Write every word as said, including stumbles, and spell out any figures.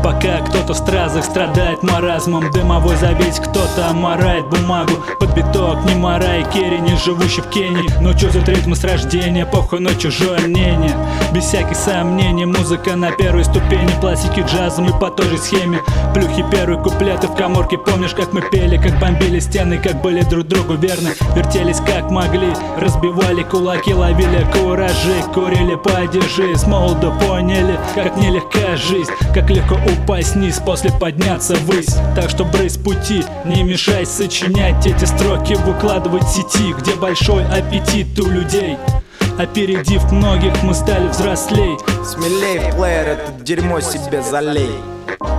Пока кто-то в стразах страдает маразмом дымовой завесь, кто-то омарает бумагу под биток. Не Марай Керри, не живущий в Кении, но чувствует ритм с рождения, похуй на чужое мнение. Без всяких сомнений, музыка на первой ступени, классики джаза мы по той же схеме. Плюхи первые куплеты в каморке, помнишь, как мы пели, как бомбили стены, как были друг другу верны, вертелись как могли, разбивали кулаки, ловили куражи, курили падежи, с молоду поняли, как нелегка жизнь, как легко упасть вниз, после подняться ввысь. Так что брысь пути, не мешай сочинять эти строки, выкладывать в сети, где большой аппетит у людей. Опередив многих, мы стали взрослей. Смелей, плеер, это дерьмо себе залей.